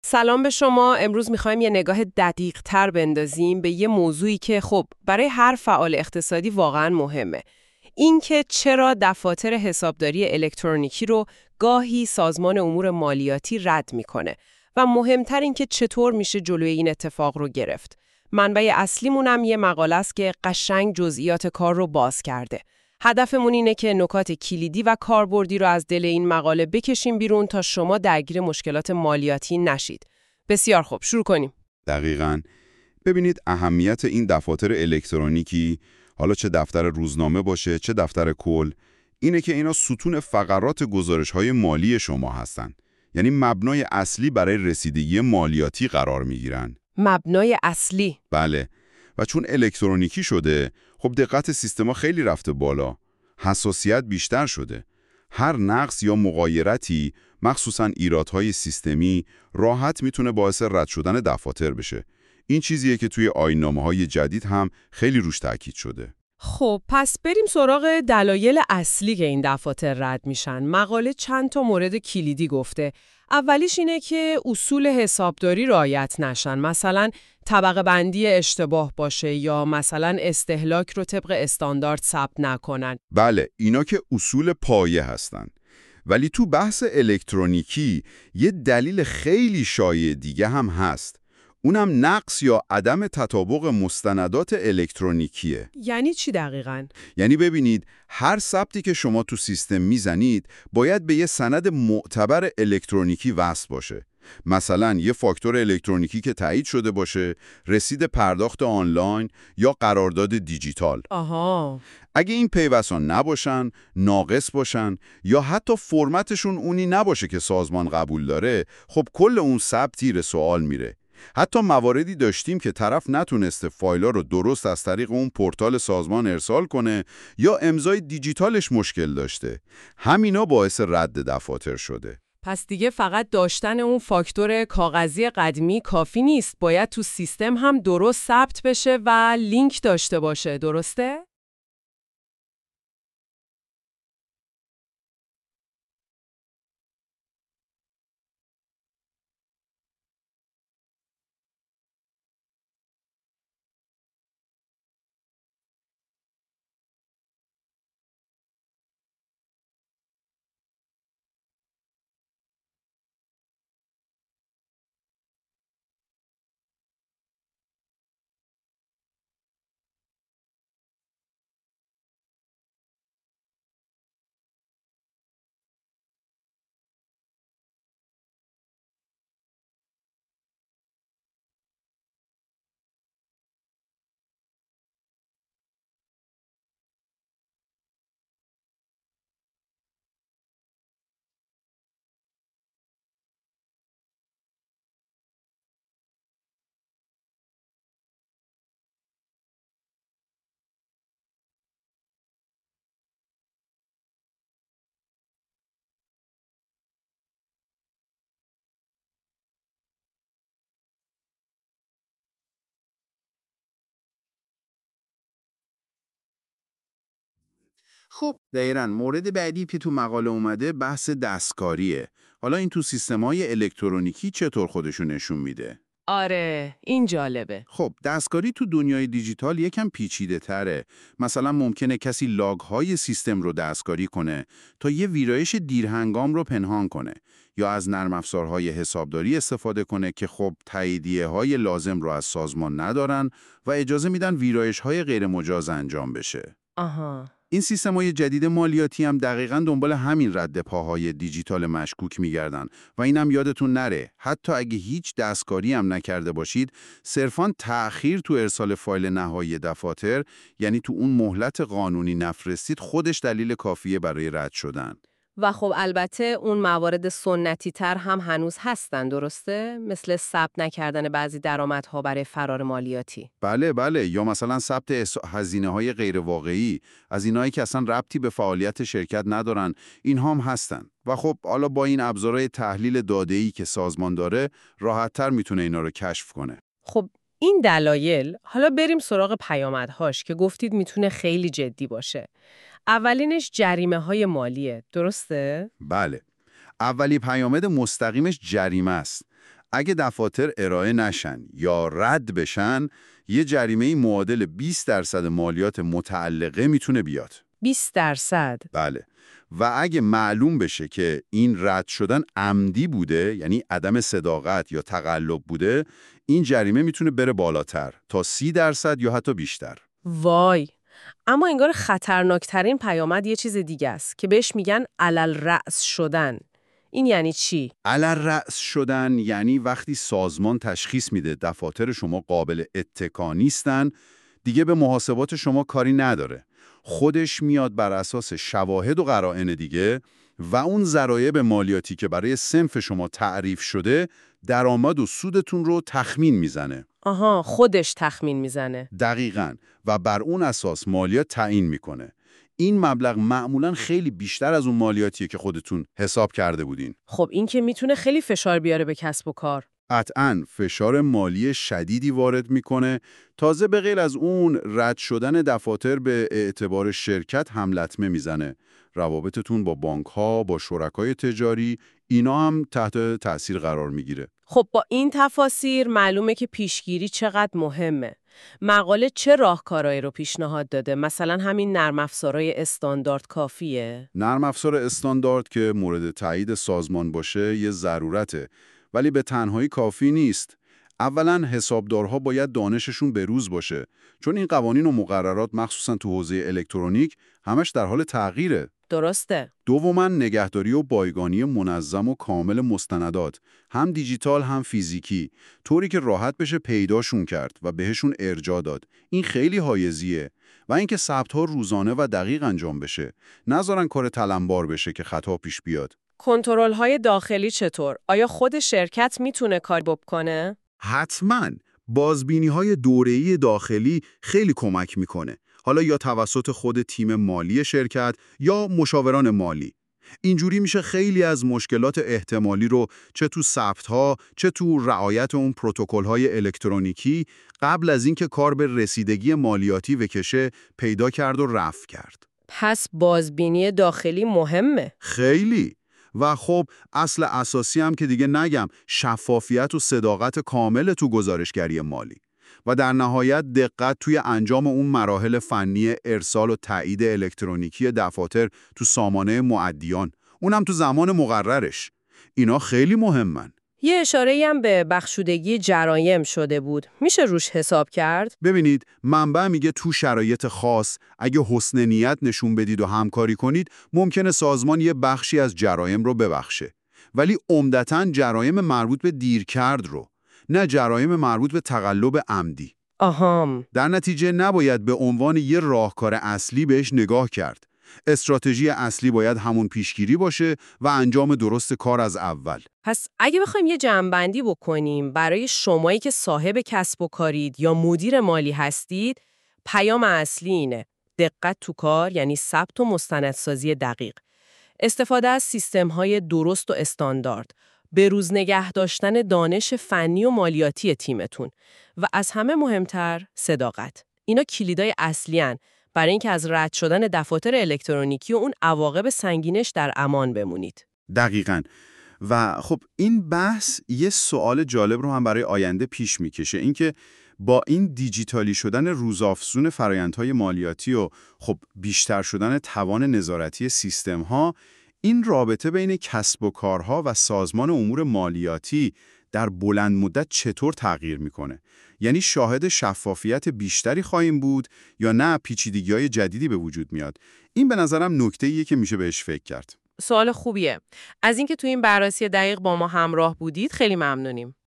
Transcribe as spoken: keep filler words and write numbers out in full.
سلام به شما. امروز میخوایم یه نگاه دقیق تر بندازیم به یه موضوعی که خب برای هر فعال اقتصادی واقعا مهمه. اینکه چرا دفاتر حسابداری الکترونیکی رو گاهی سازمان امور مالیاتی رد میکنه و مهمتر اینکه چطور میشه جلوی این اتفاق رو گرفت. منبع اصلیمونم یه مقاله است که قشنگ جزئیات کار رو باز کرده. هدفمون اینه که نکات کلیدی و کاربردی رو از دل این مقاله بکشیم بیرون تا شما درگیر مشکلات مالیاتی نشید. بسیار خوب، شروع کنیم. دقیقاً. ببینید اهمیت این دفاتر الکترونیکی، حالا چه دفتر روزنامه باشه چه دفتر کل، اینه که اینا ستون فقرات گزارش‌های مالی شما هستن. یعنی مبنای اصلی برای رسیدگی مالیاتی قرار می‌گیرن. مبنای اصلی. بله. و چون الکترونیکی شده، خب دقت سیستما خیلی رفته بالا. حساسیت بیشتر شده. هر نقص یا مغایرتی، مخصوصاً ایرادهای سیستمی، راحت میتونه باعث رد شدن دفاتر بشه. این چیزیه که توی آیین‌نامه‌های جدید هم خیلی روش تاکید شده. خب پس بریم سراغ دلایل اصلی که این دفاتر رد میشن. مقاله چند تا مورد کلیدی گفته. اولیش اینه که اصول حسابداری رعایت نشن. مثلا طبقه بندی اشتباه باشه یا مثلا استهلاک رو طبق استاندارد ثبت نکنن. بله، اینا که اصول پایه هستن. ولی تو بحث الکترونیکی یه دلیل خیلی شایع دیگه هم هست. اونم نقص یا عدم تطابق مستندات الکترونیکیه. یعنی چی دقیقاً؟ یعنی ببینید هر ثبتی که شما تو سیستم میزنید باید به یه سند معتبر الکترونیکی وصل باشه. مثلا یه فاکتور الکترونیکی که تایید شده باشه، رسید پرداخت آنلاین یا قرارداد دیجیتال. آها. اگه این پیوستان نباشن، ناقص باشن یا حتی فرمتشون اونی نباشه که سازمان قبول داره، خب کل اون ثبت زیر سوال میره. حتی مواردی داشتیم که طرف نتونسته فایل‌ها رو درست از طریق اون پورتال سازمان ارسال کنه یا امضای دیجیتالش مشکل داشته. همینا باعث رد دفاتر شده. پس دیگه فقط داشتن اون فاکتور کاغذی قدیمی کافی نیست. باید تو سیستم هم درست ثبت بشه و لینک داشته باشه. درسته؟ خب دقیقاً مورد بعدی که تو مقاله اومده بحث دستکاریه. حالا این تو سیستم‌های الکترونیکی چطور خودشون نشون میده؟ آره، این جالبه. خب دستکاری تو دنیای دیجیتال یکم پیچیده تره. مثلا ممکنه کسی لاگ‌های سیستم رو دستکاری کنه تا یه ویرایش دیرهنگام رو پنهان کنه یا از نرم افزارهای حسابداری استفاده کنه که خب تاییدیه‌های لازم رو از سازمان ندارن و اجازه میدن ویرایش‌های غیر مجاز انجام بشه. آها. این سیستم‌های جدید مالیاتی هم دقیقاً دنبال همین رد پاهای دیجیتال مشکوک می‌گردن و اینم یادتون نره حتی اگه هیچ دستکاری هم نکرده باشید صرفاً تأخیر تو ارسال فایل نهایی دفاتر، یعنی تو اون مهلت قانونی نفرستید، خودش دلیل کافیه برای رد شدن. و خب البته اون موارد سنتی تر هم هنوز هستن، درسته؟ مثل ثبت نکردن بعضی درآمدها برای فرار مالیاتی. بله بله، یا مثلا ثبت هزینه‌های غیر واقعی از اینایی که اصلا ربطی به فعالیت شرکت ندارن، اینها هم هستن. و خب حالا با این ابزارهای تحلیل داده‌ای که سازمان داره راحت‌تر میتونه اینا رو کشف کنه. خب این دلایل، حالا بریم سراغ پیامدهاش که گفتید میتونه خیلی جدی باشه. اولینش جریمه های مالیه، درسته؟ بله. اولی پیامد مستقیمش جریمه است. اگه دفاتر ارائه نشن یا رد بشن، یه جریمه معادل بیست درصد مالیات متعلقه میتونه بیاد. بیست درصد؟ بله. و اگه معلوم بشه که این رد شدن عمدی بوده، یعنی عدم صداقت یا تقلب بوده، این جریمه میتونه بره بالاتر تا سی درصد یا حتی بیشتر. وای. اما انگار خطرناکترین پیامد یه چیز دیگه است که بهش میگن علل رأس شدن. این یعنی چی؟ علل رأس شدن یعنی وقتی سازمان تشخیص میده دفاتر شما قابل اتکا نیستن، دیگه به محاسبات شما کاری نداره. خودش میاد بر اساس شواهد و قرائن دیگه و اون ضرایب مالیاتی که برای صنف شما تعریف شده، درآمد و سودتون رو تخمین میزنه. آها، خودش تخمین میزنه. دقیقاً. و بر اون اساس مالیات تعیین میکنه. این مبلغ معمولاً خیلی بیشتر از اون مالیاتیه که خودتون حساب کرده بودین. خب این که میتونه خیلی فشار بیاره به کسب و کار. قطعاً فشار مالی شدیدی وارد میکنه. تازه به غیر از اون، رد شدن دفاتر به اعتبار شرکت هم لطمه میزنه. روابطتون با بانک‌ها، با شرکای تجاری، اینا هم تحت تأثیر قرار میگیره. خب با این تفاسیر معلومه که پیشگیری چقدر مهمه. مقاله چه راهکارهایی رو پیشنهاد داده؟ مثلا همین نرم افزارهای استاندارد کافیه؟ نرم افزار استاندارد که مورد تایید سازمان باشه یه ضرورته، ولی به تنهایی کافی نیست. اولاً حسابدارها باید دانششون بروز باشه، چون این قوانین و مقررات مخصوصاً تو حوزه الکترونیک همش در حال تغییره. درسته. دوماً نگهداری و بایگانی منظم و کامل مستندات، هم دیجیتال هم فیزیکی، طوری که راحت بشه پیداشون کرد و بهشون ارجاع داد. این خیلی حایزیه. و اینکه ثبت‌ها روزانه و دقیق انجام بشه، نذارن کار تلمبار بشه که خطا پیش بیاد. کنترل‌های داخلی چطور؟ آیا خود شرکت میتونه کاری بکنه؟ حتماً. بازبینی‌های دوره‌ای داخلی خیلی کمک میکنه. حالا یا توسط خود تیم مالی شرکت یا مشاوران مالی. اینجوری میشه خیلی از مشکلات احتمالی رو چه تو ثبت‌ها چه تو رعایت اون پروتکل‌های الکترونیکی قبل از اینکه کار به رسیدگی مالیاتی بکشه پیدا کرد و رفع کرد. پس بازبینی داخلی مهمه. خیلی. و خب اصل اساسی هم که دیگه نگم، شفافیت و صداقت کامل تو گزارشگری مالی. و در نهایت دقت توی انجام اون مراحل فنی ارسال و تایید الکترونیکی دفاتر تو سامانه معدیان، اونم تو زمان مقررش. اینا خیلی مهمن. یه اشاره‌ای هم به بخشودگی جرایم شده بود. میشه روش حساب کرد؟ ببینید، منبع میگه تو شرایط خاص اگه حسن نیت نشون بدید و همکاری کنید، ممکنه سازمان یه بخشی از جرایم رو ببخشه. ولی عمدتاً جرایم مربوط به دیرکرد رو، نه جرایم مربوط به تقلب عمدی. آهام. در نتیجه نباید به عنوان یه راهکار اصلی بهش نگاه کرد. استراتژی اصلی باید همون پیشگیری باشه و انجام درست کار از اول. پس اگه بخوایم یه جمع‌بندی بکنیم برای شمایی که صاحب کسب و کارید یا مدیر مالی هستید، پیام اصلی اینه: دقت تو کار، یعنی ثبت و مستندسازی دقیق، استفاده از سیستم‌های درست و استاندارد، بروز نگه داشتن دانش فنی و مالیاتی تیمتون و از همه مهمتر صداقت. اینا کلیدای اصلی ان برای اینکه از رد شدن دفاتر الکترونیکی و اون عواقب سنگینش در امان بمونید. دقیقاً. و خب این بحث یه سوال جالب رو هم برای آینده پیش میکشه، اینکه با این دیجیتالی شدن روزافزون فرآیندهای مالیاتی و خب بیشتر شدن توان نظارتی سیستم‌ها، این رابطه بین کسب و کارها و سازمان امور مالیاتی در بلند مدت چطور تغییر میکنه؟ یعنی شاهد شفافیت بیشتری خواهیم بود یا نه پیچیدگی‌های جدیدی به وجود میاد؟ این به نظرم نکته‌ایه که میشه بهش فکر کرد. سوال خوبیه. از اینکه تو این بررسی دقیق با ما همراه بودید خیلی ممنونیم.